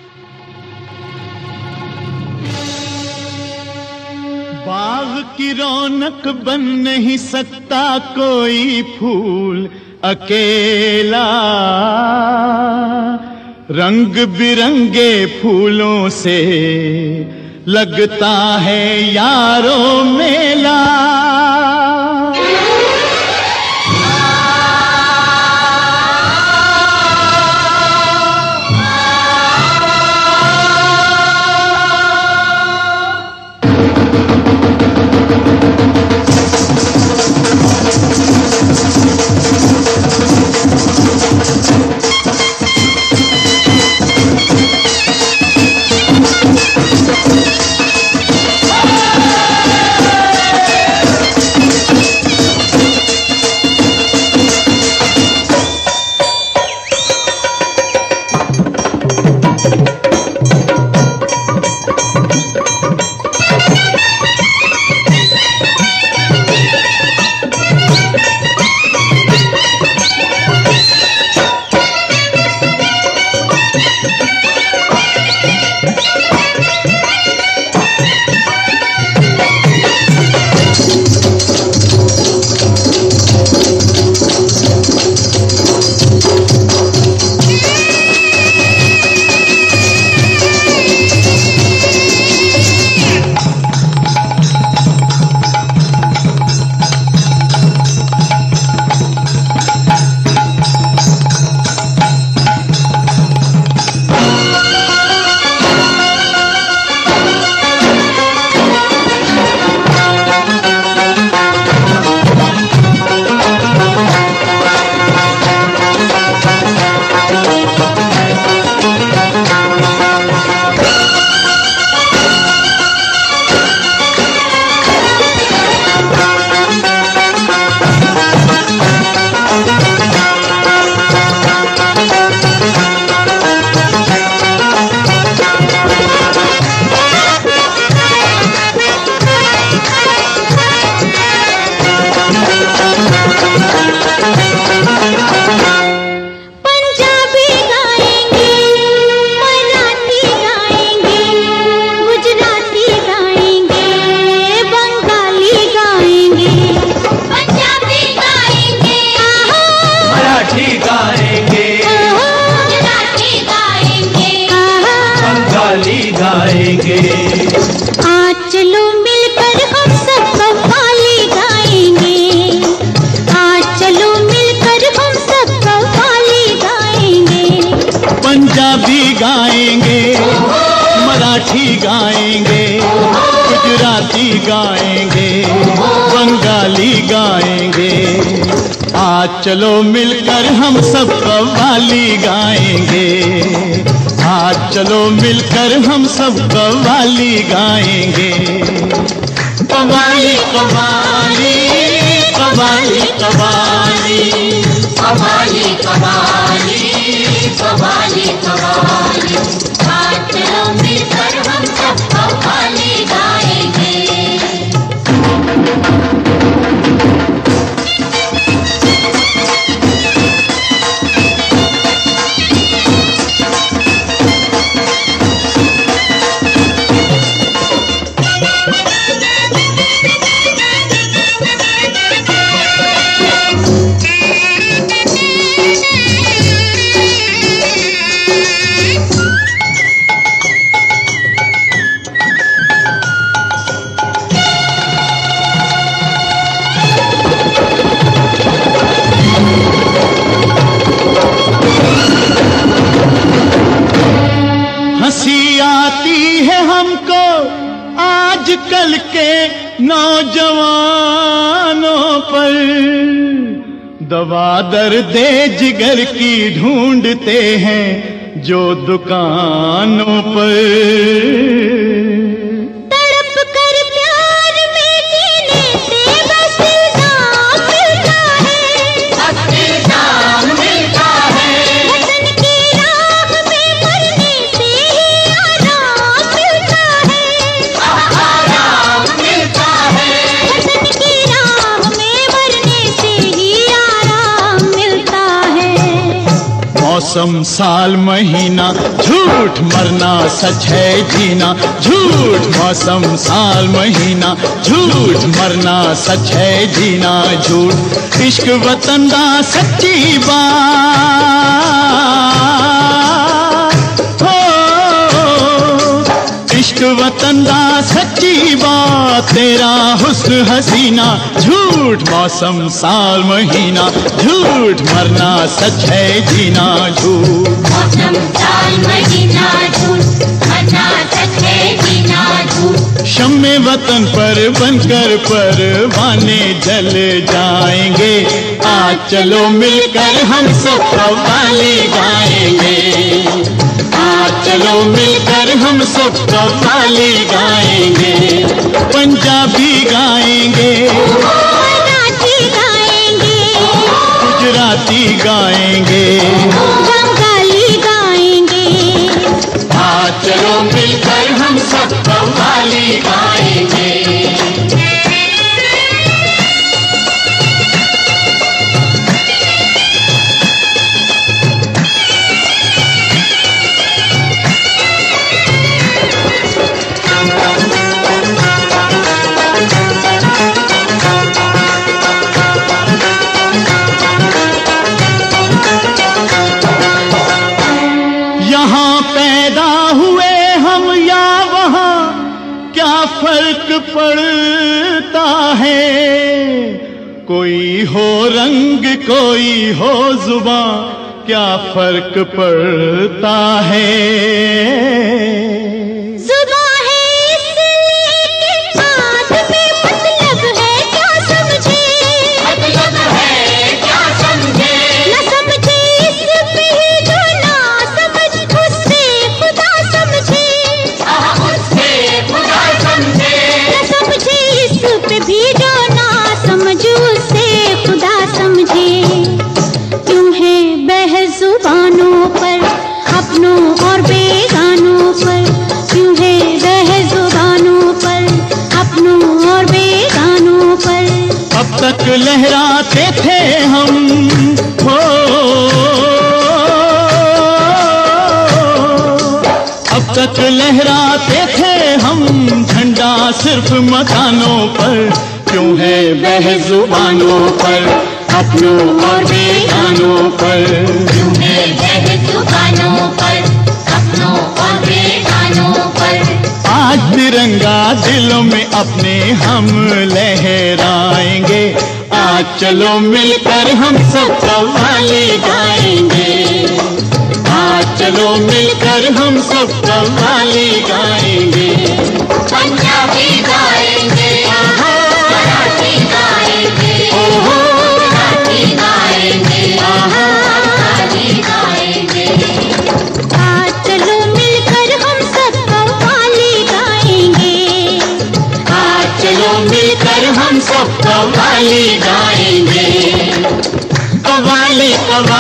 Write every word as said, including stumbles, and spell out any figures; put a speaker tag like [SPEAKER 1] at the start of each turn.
[SPEAKER 1] बाग की रौनक बन नहीं सकता कोई फूल अकेला, रंग बिरंगे फूलों से लगता है यारों मेला।
[SPEAKER 2] आज चलो मिलकर हम सब कव्वाली गाएंगे, आज चलो मिलकर हम सब कव्वाली गाएंगे।
[SPEAKER 1] पंजाबी गाएंगे, मराठी गाएंगे, गुजराती गाएंगे, बंगाली गाएंगे। आज चलो मिलकर हम सब कव्वाली गाएंगे, आज चलो मिलकर हम सब कव्वाली गाएंगे। कव्वाली कव्वाली कव्वाली कव्वाली
[SPEAKER 2] कव्वाली कव्वाली कव्वाली कव्वाली, आज चलो मिलकर हम सब कव्वाली गाएंगे।
[SPEAKER 1] हंसी आती है हमको आजकल के नौजवानों पर, दवा दर्दे जिगर की ढूंढते हैं जो दुकानों पर।
[SPEAKER 2] तड़प कर प्यार में जीने से बस इल्जाम मिलता है, बस इल्जाम मिलता है। वतन की राह में मरने से ही आराम मिलता है, आराम मिलता है। वतन की राह में मरने से ही आराम मिलता है।
[SPEAKER 1] मौसम साल महीना, झूठ मरना सच है जीना। झूठ मौसम साल महीना, झूठ मरना सच है जीना। झूठ इश्क वतन दा सच्ची बात हो, इश्क वतन दा सच्ची बात, तेरा हुस्न हसीना। झूठ मौसम साल महीना, झूठ मरना सच है जीना। झूठ
[SPEAKER 2] मौसम साल महीना, झूठ मरना सच है जीना। झूठ
[SPEAKER 1] शम्मे वतन पर बनकर परवाने जल जाएंगे। आज चलो मिलकर हम सब कव्वाली गाएंगे। आज चलो मिलकर हम सब कव्वाली गाएंगे। पंजाबी गाएंगे,
[SPEAKER 2] मराठी गाएंगे,
[SPEAKER 1] गुजराती गाएंगे,
[SPEAKER 2] बंगाली गाएंगे।
[SPEAKER 1] आज चलो मिलकर हम सब कव्वाली गाएंगे। यहाँ पैदा हुए हम या वहाँ क्या फर्क पड़ता है। कोई हो रंग कोई हो जुबां, क्या फर्क पड़ता है।
[SPEAKER 2] जुबां है इसलिए कि बात में मतलब है क्या समझे, मतलब है क्या समझे। न समझे इस पे ही जो ना समझ, उससे खुदा समझे, उससे खुदा समझे। न समझे इस पे भी जो ना समझ, उससे खुदा समझे। क्यों है बहस जुबानों पर अपनों और बेगानों पर, क्यों है बहस जुबानों पर अपनों और बेगानों पर।
[SPEAKER 1] अब तक लहराते थे हम हो, अब तक लहराते थे हम झंडा सिर्फ मकानों पर। क्यों है बहस जुबानों पर अपनों और बेगानों पर।
[SPEAKER 2] क्यों है बहस जुबानों पर अपनों और बेगानों पर।
[SPEAKER 1] आज तिरंगा दिलों में अपने हम लहराएंगे। आज चलो मिलकर हम सब कव्वाली गाएंगे। आज चलो मिलकर हम सब कव्वाली गाएंगे।
[SPEAKER 2] पंजाबी गाएंगे, मराठी गाएंगे, गुजराती गाएंगे, बंगाली गाएंगे। आज चलो मिलकर हम सब कव्वाली गाएंगे।
[SPEAKER 1] आज चलो मिलकर हम सब कव्वाली गाएंगे। कव्वाली कव्वाली